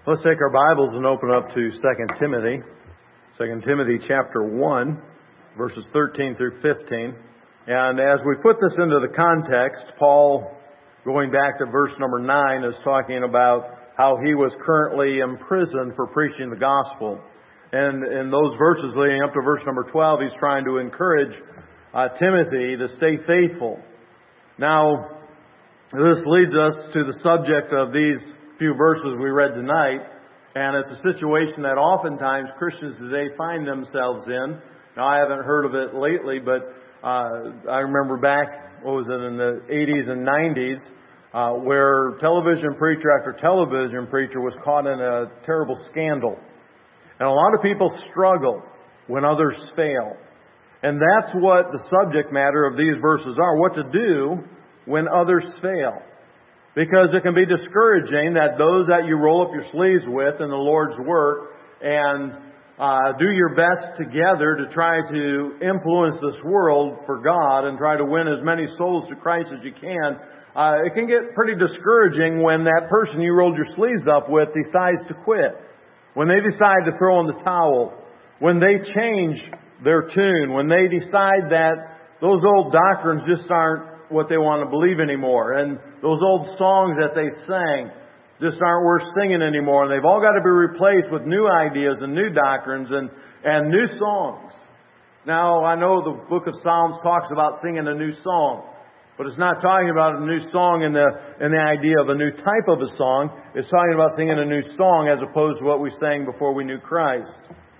Let's take our Bibles and open up to 2 Timothy. 2 Timothy chapter 1, verses 13 through 15. And as we put this into the context, Paul, going back to verse number 9, is talking about how he was currently imprisoned for preaching the gospel. And in those verses leading up to verse number 12, he's trying to encourage Timothy to stay faithful. Now, this leads us to the subject of these few verses we read tonight, and it's a situation that oftentimes Christians today find themselves in. Now, I haven't heard of it lately, but I remember back, in the 80s and 90s, where television preacher after television preacher was caught in a terrible scandal. And a lot of people struggle when others fail. And that's what the subject matter of these verses are, what to do when others fail. Because it can be discouraging that those that you roll up your sleeves with in the Lord's work and do your best together to try to influence this world for God and try to win as many souls to Christ as you can, it can get pretty discouraging when that person you rolled your sleeves up with decides to quit. When they decide to throw in the towel. When they change their tune. When they decide that those old doctrines just aren't what they want to believe anymore. And those old songs that they sang just aren't worth singing anymore. And they've all got to be replaced with new ideas and new doctrines and new songs. Now, I know the book of Psalms talks about singing a new song. But it's not talking about a new song in the idea of a new type of a song. It's talking about singing a new song as opposed to what we sang before we knew Christ.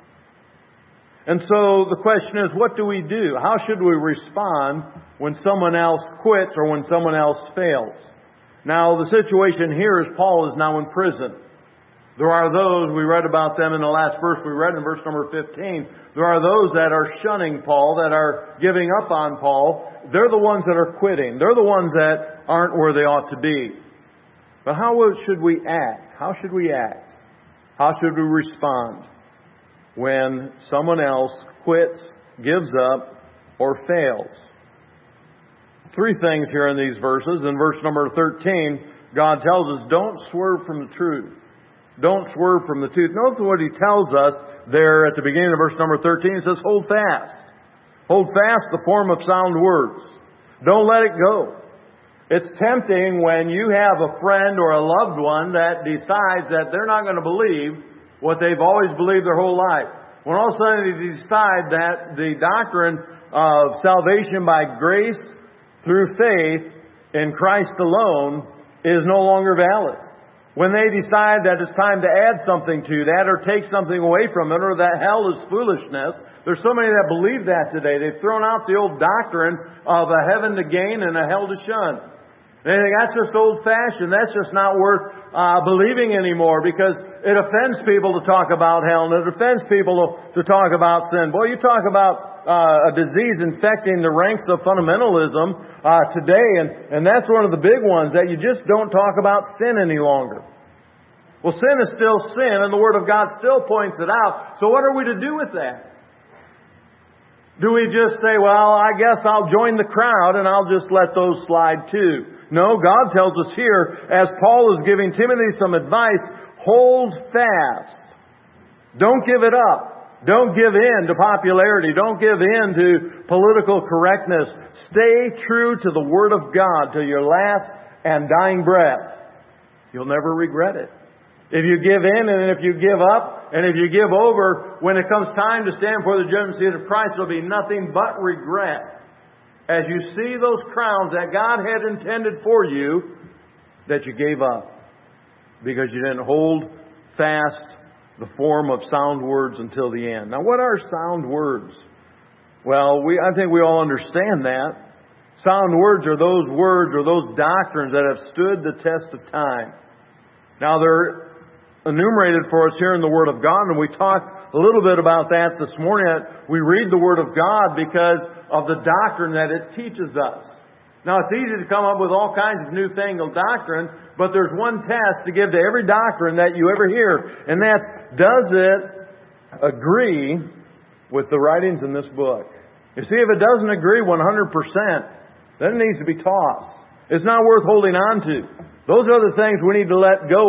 And so the question is, what do we do? How should we respond when someone else quits or when someone else fails? Now, the situation here is Paul is now in prison. There are those, we read about them in the last verse we read in verse number 15. There are those that are shunning Paul, that are giving up on Paul. They're the ones that are quitting. They're the ones that aren't where they ought to be. But how should we act? How should we act? How should we respond when someone else quits, gives up, or fails? Three things here in these verses. In verse number 13, God tells us, don't swerve from the truth. Don't swerve from the truth. Notice what He tells us there at the beginning of verse number 13. He says, hold fast. Hold fast the form of sound words. Don't let it go. It's tempting when you have a friend or a loved one that decides that they're not going to believe what they've always believed their whole life. When all of a sudden they decide that the doctrine of salvation by grace through faith in Christ alone is no longer valid. When they decide that it's time to add something to that or take something away from it or that hell is foolishness, there's so many that believe that today. They've thrown out the old doctrine of a heaven to gain and a hell to shun. They think that's just old-fashioned. That's just not worth believing anymore because it offends people to talk about hell and it offends people to talk about sin. Boy, you talk about a disease infecting the ranks of fundamentalism today, and that's one of the big ones, that you just don't talk about sin any longer. Well, sin is still sin, and the Word of God still points it out. So what are we to do with that? Do we just say, well, I guess I'll join the crowd and I'll just let those slide too? No, God tells us here, as Paul is giving Timothy some advice, hold fast. Don't give it up. Don't give in to popularity. Don't give in to political correctness. Stay true to the Word of God till your last and dying breath. You'll never regret it. If you give in and if you give up and if you give over, when it comes time to stand before the judgment seat of Christ, there'll be nothing but regret. As you see those crowns that God had intended for you, that you gave up because you didn't hold fast the form of sound words until the end. Now, what are sound words? Well, I think we all understand that. Sound words are those doctrines that have stood the test of time. Now, they're enumerated for us here in the Word of God, and we talked a little bit about that this morning. We read the Word of God because of the doctrine that it teaches us. Now, it's easy to come up with all kinds of newfangled doctrine, but there's one test to give to every doctrine that you ever hear, and that's, does it agree with the writings in this book? You see, if it doesn't agree 100%, then it needs to be tossed. It's not worth holding on to. Those are the things we need to let go of.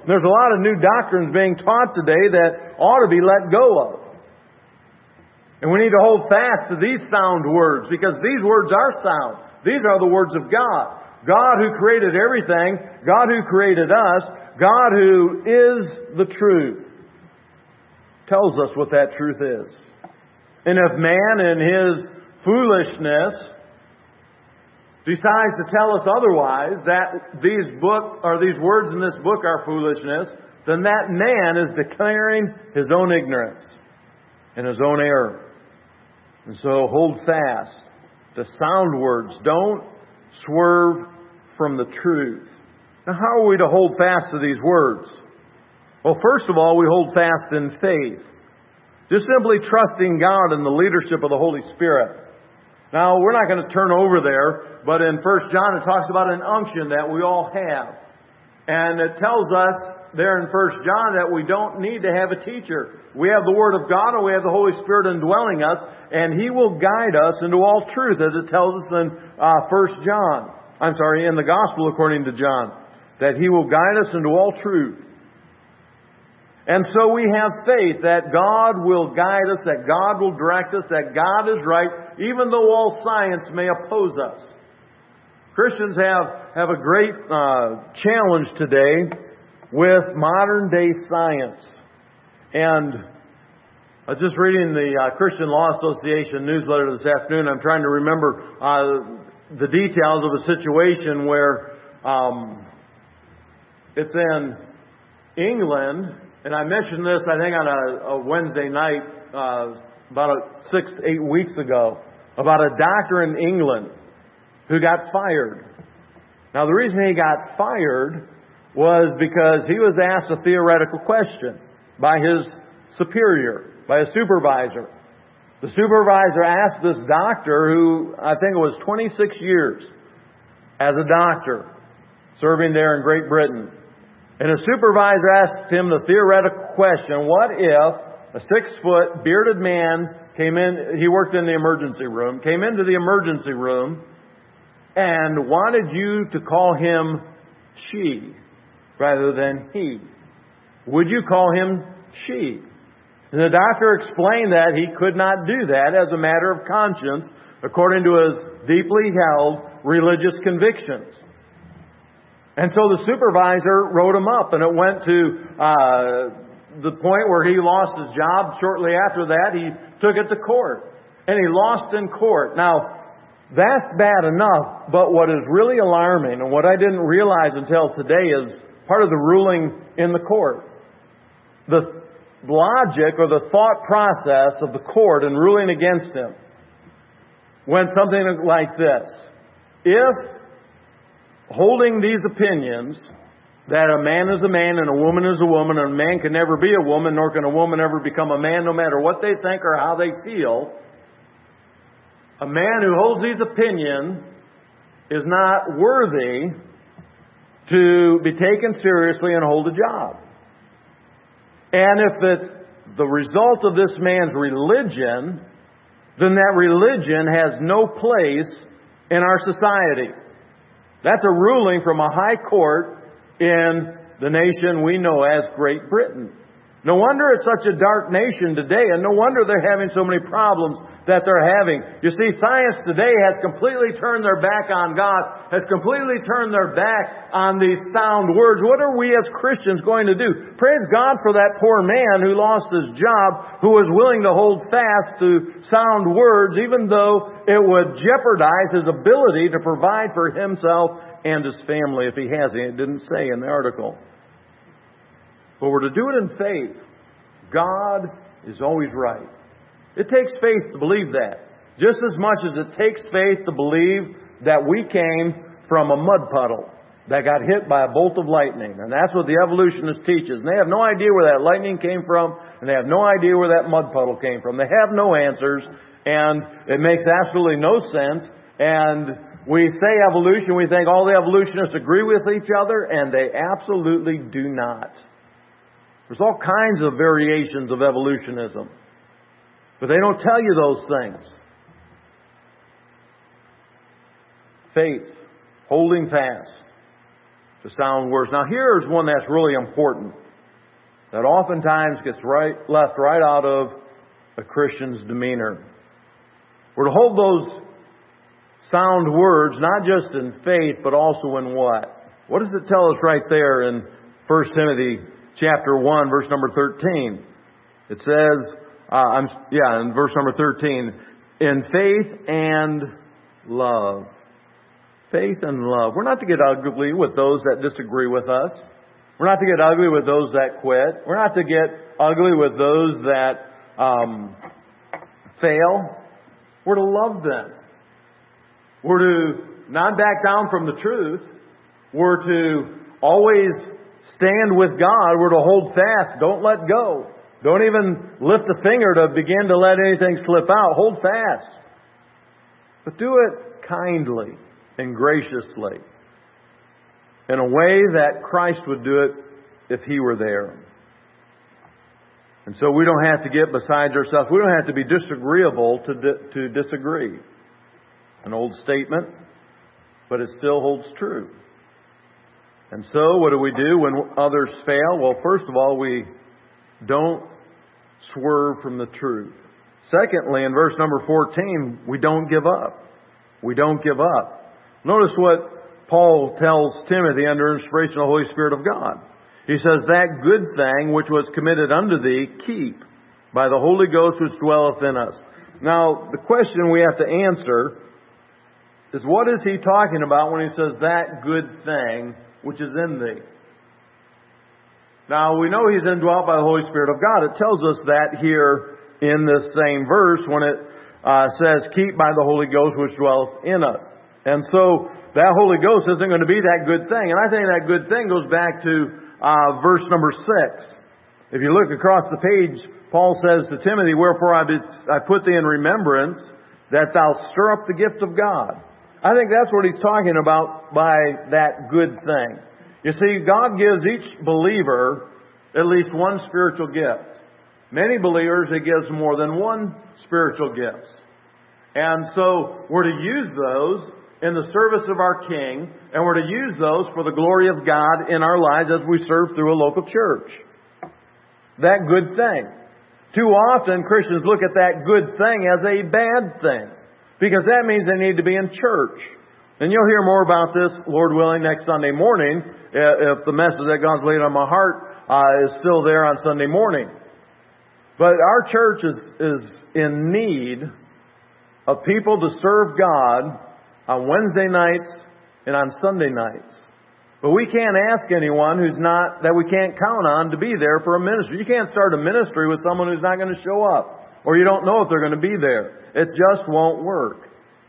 There's a lot of new doctrines being taught today that ought to be let go of. And we need to hold fast to these sound words, because these words are sound. These are the words of God. God who created everything, God who created us, God who is the truth, tells us what that truth is. And if man in his foolishness decides to tell us otherwise, that these words in this book are foolishness, then that man is declaring his own ignorance and his own error. And so hold fast to sound words. Don't swerve from the truth. Now, how are we to hold fast to these words? Well, first of all, we hold fast in faith. Just simply trusting God and the leadership of the Holy Spirit. Now, we're not going to turn over there, but in 1 John it talks about an unction that we all have. And it tells us there in 1 John that we don't need to have a teacher. We have the Word of God and we have the Holy Spirit indwelling us, and He will guide us into all truth, as it tells us in in the Gospel according to John, that He will guide us into all truth. And so we have faith that God will guide us, that God will direct us, that God is right, even though all science may oppose us. Christians have a great challenge today with modern day science. And I was just reading the Christian Law Association newsletter this afternoon. I'm trying to remember the details of a situation where it's in England. And I mentioned this, I think, on a Wednesday night about 6 to 8 weeks ago, about a doctor in England who got fired. Now, the reason he got fired was because he was asked a theoretical question by his superior, by a supervisor. The supervisor asked this doctor, who I think it was 26 years as a doctor, serving there in Great Britain. And the supervisor asked him the theoretical question, what if a 6-foot bearded man came in, he worked in the emergency room, came into the emergency room and wanted you to call him she rather than he? Would you call him she? And the doctor explained that he could not do that as a matter of conscience according to his deeply held religious convictions. And so the supervisor wrote him up, and it went to the point where he lost his job. Shortly after that, he took it to court, and he lost in court. Now, that's bad enough, but what is really alarming, and what I didn't realize until today, is part of the ruling in the court. The logic or the thought process of the court in ruling against him went something like this. If holding these opinions that a man is a man and a woman is a woman, and a man can never be a woman, nor can a woman ever become a man, no matter what they think or how they feel, a man who holds these opinions is not worthy to be taken seriously and hold a job. And if it's the result of this man's religion, then that religion has no place in our society. That's a ruling from a high court in the nation we know as Great Britain. No wonder it's such a dark nation today, and no wonder they're having so many problems that they're having. You see, science today has completely turned their back on God, has completely turned their back on these sound words. What are we as Christians going to do? Praise God for that poor man who lost his job, who was willing to hold fast to sound words, even though it would jeopardize his ability to provide for himself and his family if he has any. It didn't say in the article. But we're to do it in faith. God is always right. It takes faith to believe that. Just as much as it takes faith to believe that we came from a mud puddle that got hit by a bolt of lightning. And that's what the evolutionist teaches. And they have no idea where that lightning came from, and they have no idea where that mud puddle came from. They have no answers, and it makes absolutely no sense. And we say evolution, we think all the evolutionists agree with each other, and they absolutely do not. There's all kinds of variations of evolutionism. But they don't tell you those things. Faith, holding fast. to sound words. Now here's one that's really important, that oftentimes gets left right out of a Christian's demeanor. We're to hold those sound words not just in faith, but also in what? What does it tell us right there in 1 Timothy chapter 1, verse number 13? It says, in verse number 13, in faith and love. Faith and love. We're not to get ugly with those that disagree with us. We're not to get ugly with those that quit. We're not to get ugly with those that fail. We're to love them. We're to not back down from the truth. We're to always stand with God. We're to hold fast. Don't let go. Don't even lift a finger to begin to let anything slip out. Hold fast. But do it kindly and graciously, in a way that Christ would do it if He were there. And so we don't have to get beside ourselves. We don't have to be disagreeable to disagree. An old statement, but it still holds true. And so what do we do when others fail? Well, first of all, we don't swerve from the truth. Secondly, in verse number 14, we don't give up. We don't give up. Notice what Paul tells Timothy under inspiration of the Holy Spirit of God. He says, that good thing which was committed unto thee, keep by the Holy Ghost which dwelleth in us. Now, the question we have to answer is, what is he talking about when he says that good thing which is in thee? Now, we know he's indwelt by the Holy Spirit of God. It tells us that here in this same verse when it says, keep by the Holy Ghost which dwelleth in us. And so that Holy Ghost isn't going to be that good thing. And I think that good thing goes back to verse number 6. If you look across the page, Paul says to Timothy, wherefore I put thee in remembrance that thou stir up the gift of God. I think that's what he's talking about by that good thing. You see, God gives each believer at least one spiritual gift. Many believers, He gives more than one spiritual gift. And so we're to use those in the service of our King, and we're to use those for the glory of God in our lives as we serve through a local church. That good thing. Too often Christians look at that good thing as a bad thing, because that means they need to be in church. And you'll hear more about this, Lord willing, next Sunday morning, if the message that God's laid on my heart is still there on Sunday morning. But our church is in need of people to serve God on Wednesday nights and on Sunday nights. But we can't ask anyone that we can't count on to be there for a ministry. You can't start a ministry with someone who's not going to show up, or you don't know if they're going to be there. It just won't work.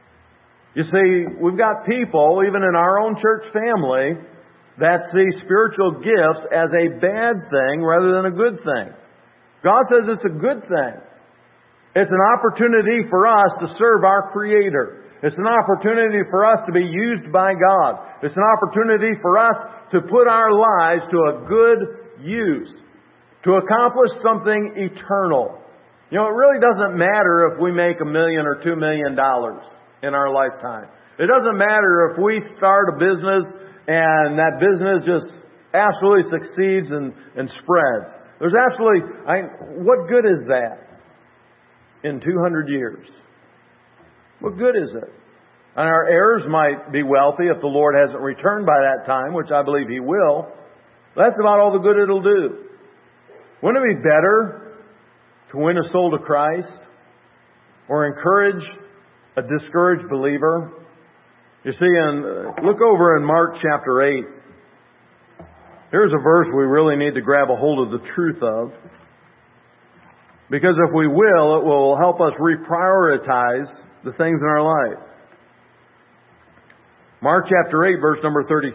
You see, we've got people, even in our own church family, that see spiritual gifts as a bad thing rather than a good thing. God says it's a good thing. It's an opportunity for us to serve our Creator. It's an opportunity for us to be used by God. It's an opportunity for us to put our lives to a good use, to accomplish something eternal. You know, it really doesn't matter if we make $1 million or $2 million in our lifetime. It doesn't matter if we start a business and that business just absolutely succeeds and spreads. There's absolutely, what good is that in 200 years? What good is it? And our heirs might be wealthy if the Lord hasn't returned by that time, which I believe He will. That's about all the good it'll do. Wouldn't it be better to win a soul to Christ or encourage a discouraged believer? You see, look over in Mark chapter 8. Here's a verse we really need to grab a hold of the truth of. Because if we will, it will help us reprioritize the things in our life. Mark chapter 8, verse number 36.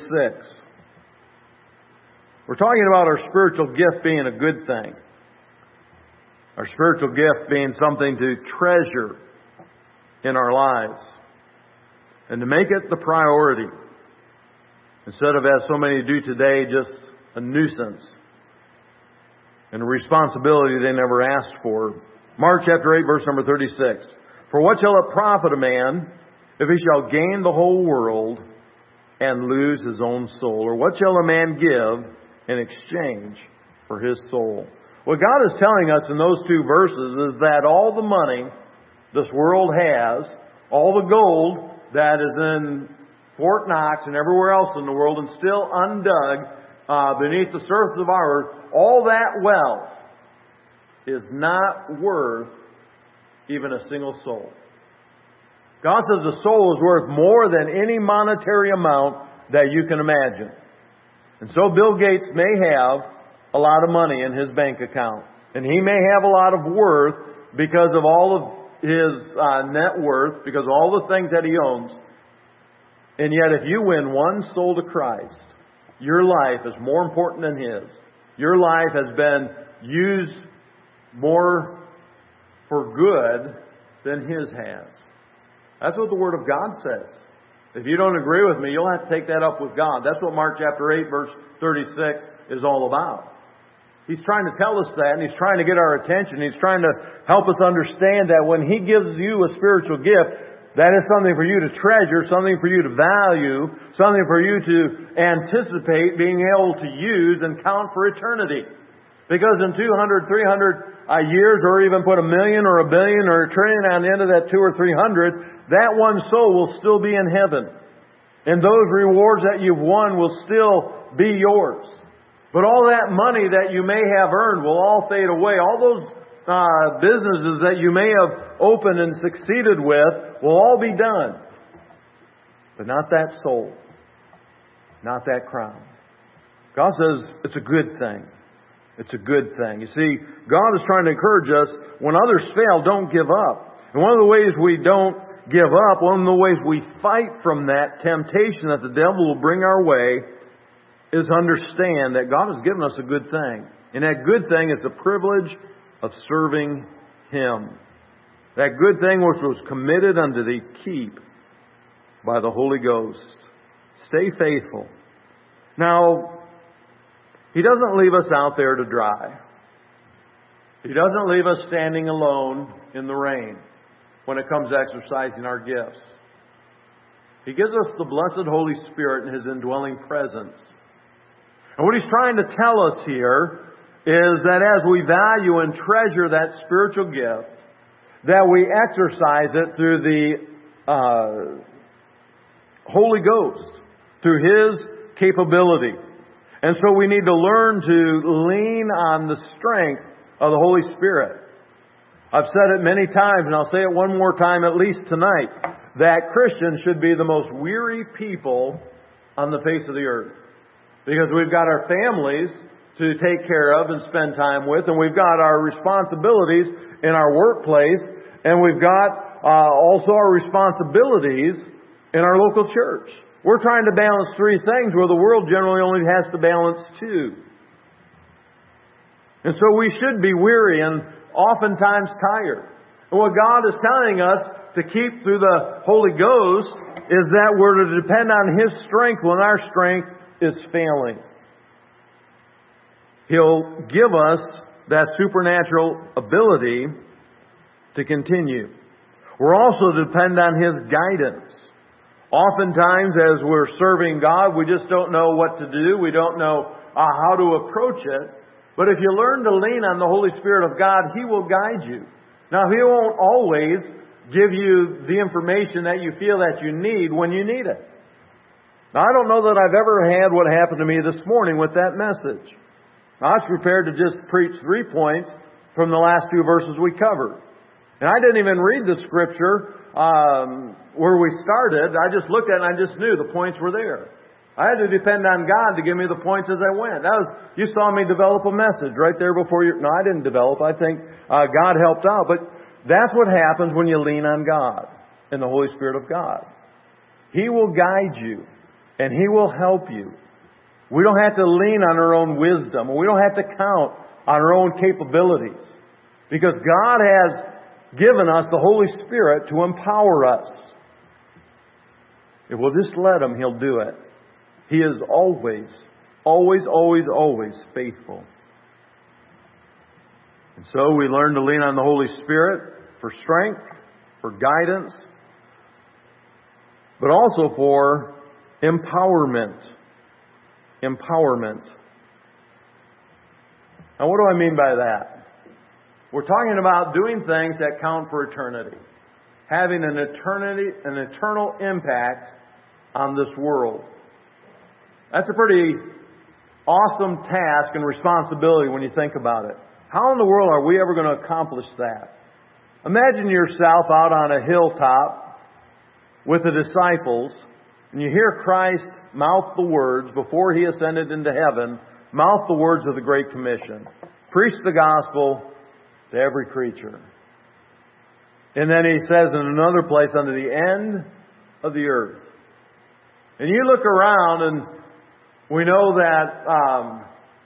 We're talking about our spiritual gift being a good thing. Our spiritual gift being something to treasure in our lives. And to make it the priority. Instead of, as so many do today, just a nuisance. And a responsibility they never asked for. Mark chapter 8, verse number 36. For what shall it profit a man if he shall gain the whole world and lose his own soul? Or what shall a man give in exchange for his soul? What God is telling us in those two verses is that all the money this world has, all the gold that is in Fort Knox and everywhere else in the world and still undug beneath the surface of our earth, all that wealth is not worth even a single soul. God says the soul is worth more than any monetary amount that you can imagine. And so Bill Gates may have a lot of money in his bank account. And he may have a lot of worth because of all of his net worth, because of all the things that he owns. And yet if you win one soul to Christ, your life is more important than his. Your life has been used more for good than his has. That's what the Word of God says. If you don't agree with me, you'll have to take that up with God. That's what Mark chapter 8, verse 36 is all about. He's trying to tell us that, and He's trying to get our attention. He's trying to help us understand that when He gives you a spiritual gift, that is something for you to treasure, something for you to value, something for you to anticipate being able to use and count for eternity. Because in 200, 300 years, or even put 1 million or 1 billion or 1 trillion on the end of that 2 or 300, that one soul will still be in heaven. And those rewards that you've won will still be yours. But all that money that you may have earned will all fade away. All those businesses that you may have opened and succeeded with will all be done. But not that soul. Not that crown. God says it's a good thing. It's a good thing. You see, God is trying to encourage us, when others fail, don't give up. And one of the ways we don't give up, one of the ways we fight from that temptation that the devil will bring our way, is understand that God has given us a good thing. And that good thing is the privilege of serving Him. That good thing which was committed unto thee, keep by the Holy Ghost. Stay faithful. Now, He doesn't leave us out there to dry. He doesn't leave us standing alone in the rain when it comes to exercising our gifts. He gives us the blessed Holy Spirit and His indwelling presence. And what He's trying to tell us here is that as we value and treasure that spiritual gift, that we exercise it through the Holy Ghost, through His capability. And so we need to learn to lean on the strength of the Holy Spirit. I've said it many times, and I'll say it one more time at least tonight, that Christians should be the most weary people on the face of the earth. Because we've got our families to take care of and spend time with, and we've got our responsibilities in our workplace, and we've got also our responsibilities in our local church. We're trying to balance three things where the world generally only has to balance two. And so we should be weary and oftentimes tired. And what God is telling us to keep through the Holy Ghost is that we're to depend on His strength when our strength is failing. He'll give us that supernatural ability to continue. We're also to depend on His guidance. Oftentimes, as we're serving God, we just don't know what to do. We don't know how to approach it. But if you learn to lean on the Holy Spirit of God, He will guide you. Now, He won't always give you the information that you feel that you need when you need it. Now, I don't know that I've ever had what happened to me this morning with that message. I was prepared to just preach 3 points from the last 2 verses we covered. And I didn't even read the scripture where we started. I just looked at it and I just knew the points were there. I had to depend on God to give me the points as I went. You saw me develop a message right there before you. No, I didn't develop. I think God helped out. But that's what happens when you lean on God and the Holy Spirit of God. He will guide you and He will help you. We don't have to lean on our own wisdom. We don't have to count on our own capabilities. Because God has given us the Holy Spirit to empower us. If we'll just let Him, He'll do it. He is always, always, always, always faithful. And so we learn to lean on the Holy Spirit for strength, for guidance, but also for Empowerment. Empowerment. Now, what do I mean by that? We're talking about doing things that count for eternity. Having an eternal impact on this world. That's a pretty awesome task and responsibility when you think about it. How in the world are we ever going to accomplish that? Imagine yourself out on a hilltop with the disciples, and you hear Christ mouth the words, before He ascended into heaven, mouth the words of the Great Commission. Preach the gospel to every creature. And then He says in another place, unto the end of the earth. And you look around and we know that,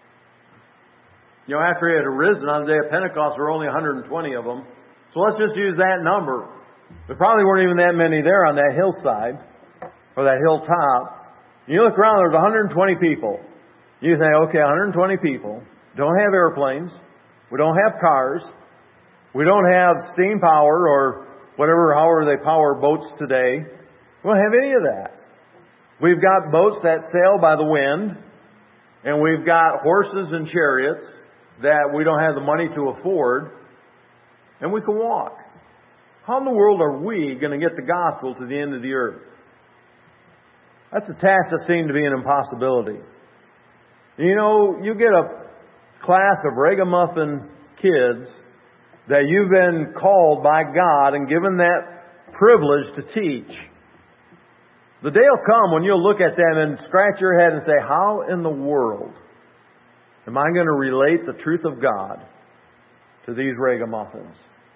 after He had arisen on the day of Pentecost, there were only 120 of them. So let's just use that number. There probably weren't even that many there on that hillside, or that hilltop. You look around, there's 120 people. You say, okay, 120 people. Don't have airplanes. We don't have cars. We don't have steam power or however they power boats today. We don't have any of that. We've got boats that sail by the wind, and we've got horses and chariots that we don't have the money to afford, and we can walk. How in the world are we going to get the gospel to the end of the earth? That's a task that seemed to be an impossibility. You get a class of ragamuffin kids that you've been called by God and given that privilege to teach. The day will come when you'll look at them and scratch your head and say, how in the world am I going to relate the truth of God to these ragamuffins?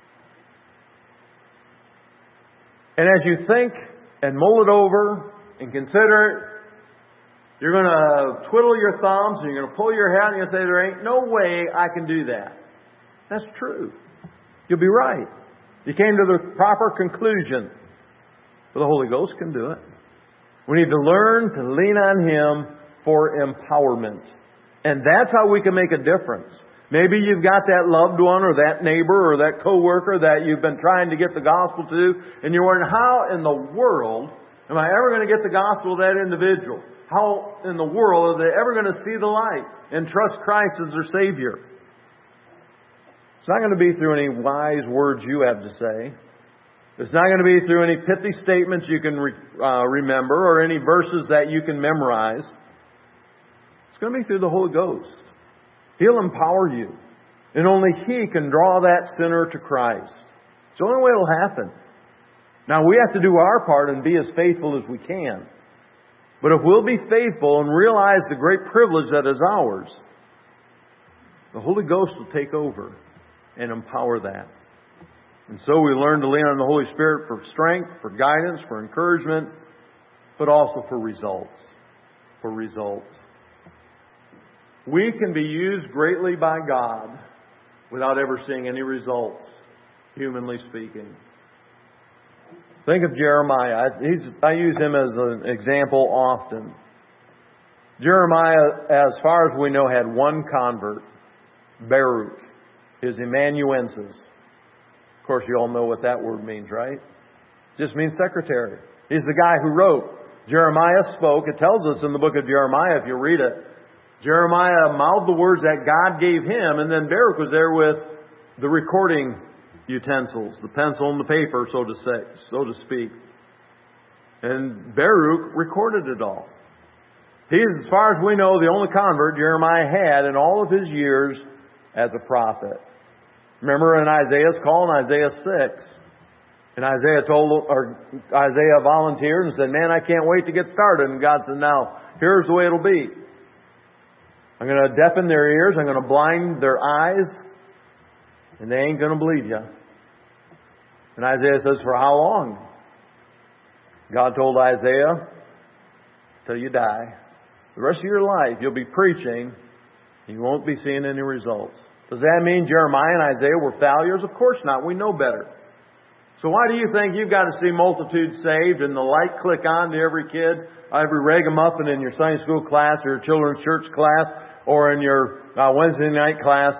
And as you think and mull it over and consider it, you're going to twiddle your thumbs and you're going to pull your hair and you're going to say, there ain't no way I can do that. That's true. You'll be right. You came to the proper conclusion. But the Holy Ghost can do it. We need to learn to lean on Him for empowerment. And that's how we can make a difference. Maybe you've got that loved one or that neighbor or that coworker that you've been trying to get the gospel to, and you're wondering, how in the world am I ever going to get the gospel to that individual? How in the world are they ever going to see the light and trust Christ as their Savior? It's not going to be through any wise words you have to say. It's not going to be through any pithy statements you can remember or any verses that you can memorize. It's going to be through the Holy Ghost. He'll empower you. And only He can draw that sinner to Christ. It's the only way it'll happen. Now, we have to do our part and be as faithful as we can. But if we'll be faithful and realize the great privilege that is ours, the Holy Ghost will take over and empower that. And so we learn to lean on the Holy Spirit for strength, for guidance, for encouragement, but also for results. For results. We can be used greatly by God without ever seeing any results, humanly speaking. Think of Jeremiah. I use him as an example often. Jeremiah, as far as we know, had one convert, Baruch, his amanuensis. Of course, you all know what that word means, right? It just means secretary. He's the guy who wrote. Jeremiah spoke. It tells us in the book of Jeremiah, if you read it, Jeremiah mouthed the words that God gave him, and then Baruch was there with the recording utensils, the pencil and the paper, so to speak. And Baruch recorded it all. He's, as far as we know, the only convert Jeremiah had in all of his years as a prophet. Remember in Isaiah's call in Isaiah 6, and Isaiah volunteered and said, man, I can't wait to get started. And God said, now, here's the way it'll be. I'm going to deafen their ears, I'm going to blind their eyes, and they ain't going to believe you. And Isaiah says, for how long? God told Isaiah, till you die. The rest of your life, you'll be preaching, and you won't be seeing any results. Does that mean Jeremiah and Isaiah were failures? Of course not. We know better. So why do you think you've got to see multitudes saved and the light click on to every kid, every ragamuffin in your Sunday school class or your children's church class or in your Wednesday night class?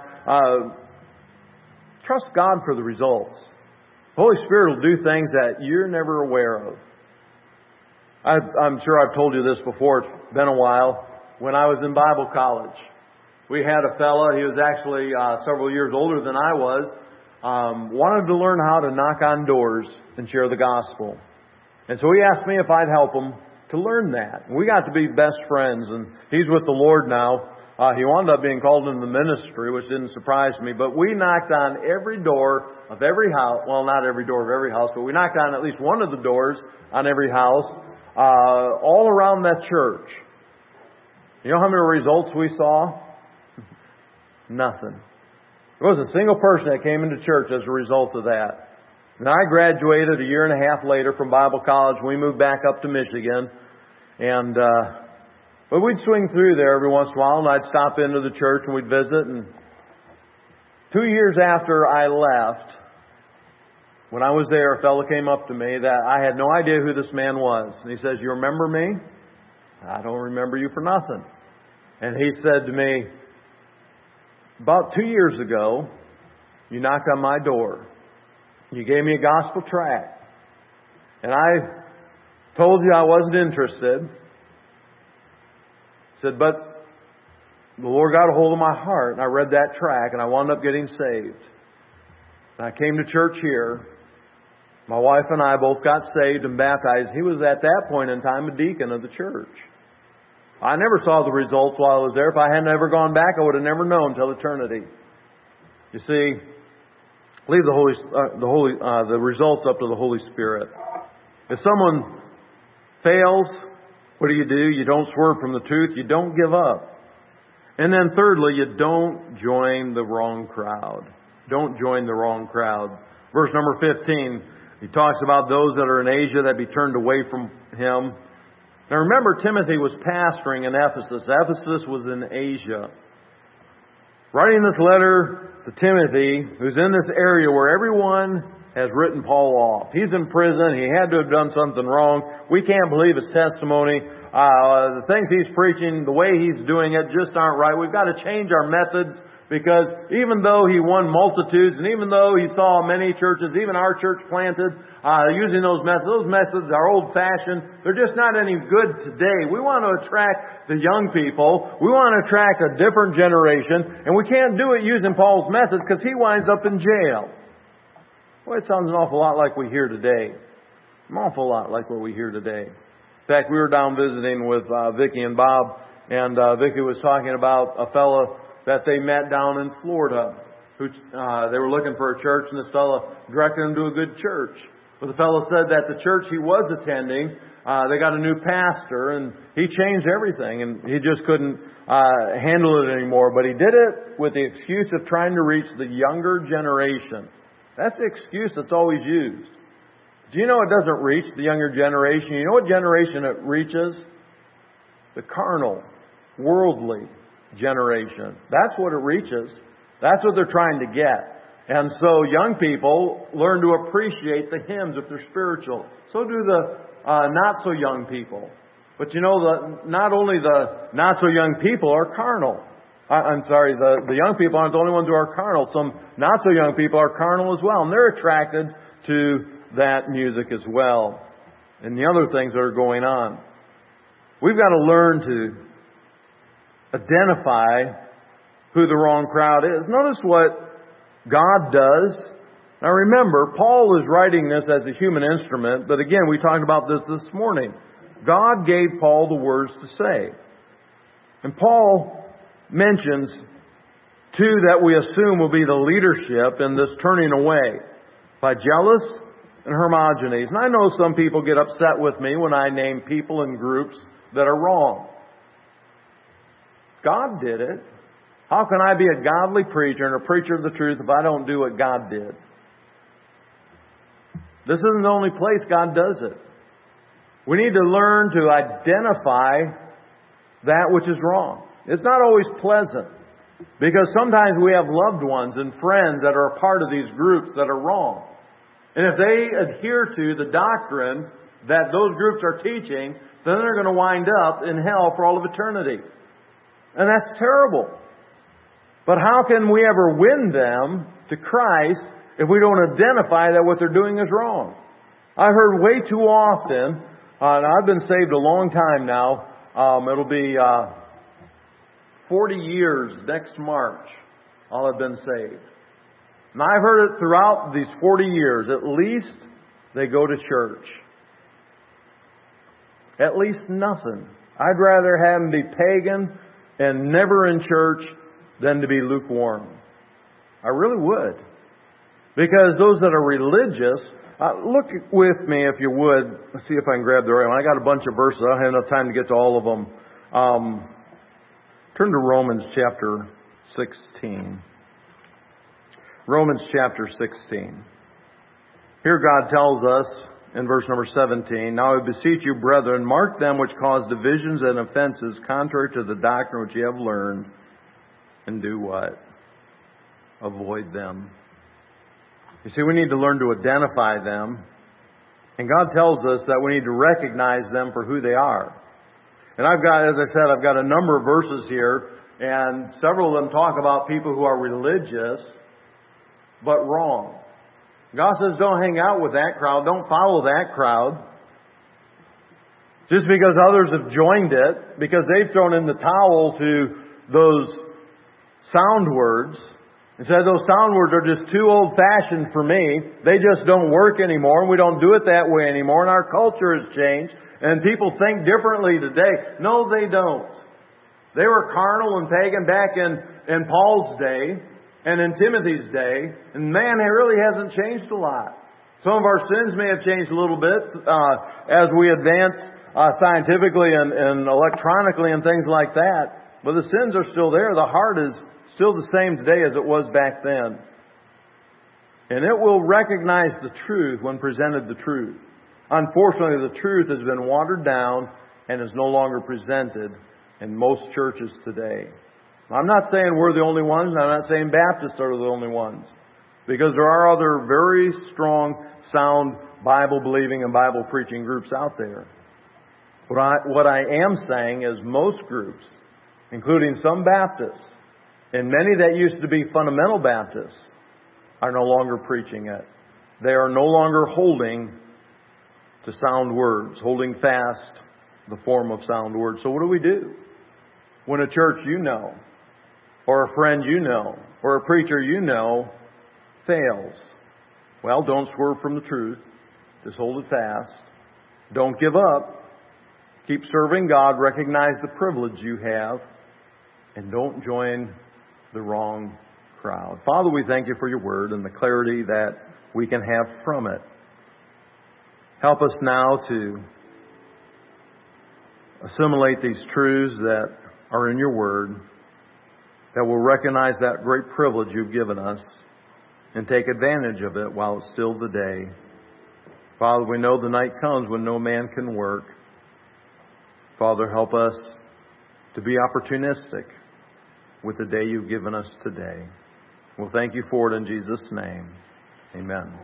Trust God for the results. The Holy Spirit will do things that you're never aware of. I'm sure I've told you this before. It's been a while. When I was in Bible college, we had a fella, he was actually several years older than I was, wanted to learn how to knock on doors and share the gospel. And so he asked me if I'd help him to learn that. We got to be best friends, and he's with the Lord now. He wound up being called into the ministry, which didn't surprise me. But we knocked on every door of every house. Well, not every door of every house, but we knocked on at least one of the doors on every house, all around that church. You know how many results we saw? Nothing. There wasn't a single person that came into church as a result of that. And I graduated a year and a half later from Bible college. We moved back up to Michigan. And, but we'd swing through there every once in a while, and I'd stop into the church and we'd visit. And 2 years after I left, when I was there, a fellow came up to me that I had no idea who this man was. And he says, "You remember me?" "I don't remember you for nothing." And he said to me, "About 2 years ago, you knocked on my door. You gave me a gospel tract. And I told you I wasn't interested." He said, "But the Lord got a hold of my heart, and I read that tract, and I wound up getting saved. And I came to church here. My wife and I both got saved and baptized." He was at that point in time a deacon of the church. I never saw the results while I was there. If I hadn't ever gone back, I would have never known till eternity. You see, leave the results up to the Holy Spirit. If someone fails, what do? You don't swerve from the truth. You don't give up. And then thirdly, you don't join the wrong crowd. Don't join the wrong crowd. Verse number 15, he talks about those that are in Asia that be turned away from him. Now remember, Timothy was pastoring in Ephesus. Ephesus was in Asia. Writing this letter to Timothy, who's in this area where everyone has written Paul off. He's in prison. He had to have done something wrong. We can't believe his testimony. The things he's preaching, the way he's doing it just aren't right. We've got to change our methods, because even though he won multitudes, and even though he saw many churches, even our church planted, using those methods are old-fashioned. They're just not any good today. We want to attract the young people. We want to attract a different generation. And we can't do it using Paul's methods, because he winds up in jail. Well, it sounds an awful lot like we hear today. An awful lot like what we hear today. In fact, we were down visiting with Vicki and Bob, and Vicki was talking about a fellow that they met down in Florida. They were looking for a church, and this fellow directed them to a good church. But the fellow said that the church he was attending, they got a new pastor, and he changed everything, and he just couldn't handle it anymore. But he did it with the excuse of trying to reach the younger generation. That's the excuse that's always used. Do you know it doesn't reach the younger generation? You know what generation it reaches? The carnal, worldly generation. That's what it reaches. That's what they're trying to get. And so young people learn to appreciate the hymns if they're spiritual. So do the not so young people. But you know, not only the not so young people are carnal. The young people aren't the only ones who are carnal. Some not so young people are carnal as well. And they're attracted to that music as well. And the other things that are going on. We've got to learn to identify who the wrong crowd is. Notice what God does. Now remember, Paul is writing this as a human instrument, but again, we talked about this morning. God gave Paul the words to say. And Paul mentions two that we assume will be the leadership in this turning away: Phygellus and Hermogenes. And I know some people get upset with me when I name people and groups that are wrong. God did it. How can I be a godly preacher and a preacher of the truth if I don't do what God did? This isn't the only place God does it. We need to learn to identify that which is wrong. It's not always pleasant, because sometimes we have loved ones and friends that are a part of these groups that are wrong. And if they adhere to the doctrine that those groups are teaching, then they're going to wind up in hell for all of eternity. And that's terrible. But how can we ever win them to Christ if we don't identify that what they're doing is wrong? I've heard way too often And I've been saved a long time now. It'll be 40 years next March I'll have been saved. And I've heard it throughout these 40 years. At least they go to church. At least nothing. I'd rather have them be pagan and never in church than to be lukewarm. I really would. Because those that are religious, look with me if you would. Let's see if I can grab the right one. I got a bunch of verses. I don't have enough time to get to all of them. Turn to Romans chapter 16. Romans chapter 16. Here God tells us in verse number 17, "Now I beseech you, brethren, mark them which cause divisions and offenses contrary to the doctrine which you have learned, and do what? Avoid them." You see, we need to learn to identify them. And God tells us that we need to recognize them for who they are. And I've got a number of verses here, and several of them talk about people who are religious, but wrong. God says don't hang out with that crowd, don't follow that crowd. Just because others have joined it, because they've thrown in the towel to those sound words, and said those sound words are just too old-fashioned for me. They just don't work anymore, and we don't do it that way anymore, and our culture has changed, and people think differently today. No, they don't. They were carnal and pagan back in Paul's day and in Timothy's day, and man, it really hasn't changed a lot. Some of our sins may have changed a little bit as we advance scientifically and electronically and things like that, but the sins are still there. The heart is still the same today as it was back then. And it will recognize the truth when presented the truth. Unfortunately, the truth has been watered down and is no longer presented in most churches today. I'm not saying we're the only ones, and I'm not saying Baptists are the only ones. Because there are other very strong, sound, Bible-believing and Bible-preaching groups out there. What I am saying is most groups, including some Baptists, and many that used to be fundamental Baptists, are no longer preaching it. They are no longer holding to sound words, holding fast the form of sound words. So what do? When a church you know, or a friend you know, or a preacher you know fails? Well, don't swerve from the truth. Just hold it fast. Don't give up. Keep serving God. Recognize the privilege you have. And don't join the wrong crowd. Father, we thank you for your word and the clarity that we can have from it. Help us now to assimilate these truths that are in your word, that will recognize that great privilege you've given us and take advantage of it while it's still the day. Father, we know the night comes when no man can work. Father, help us to be opportunistic with the day you've given us today. We'll thank you for it in Jesus' name. Amen.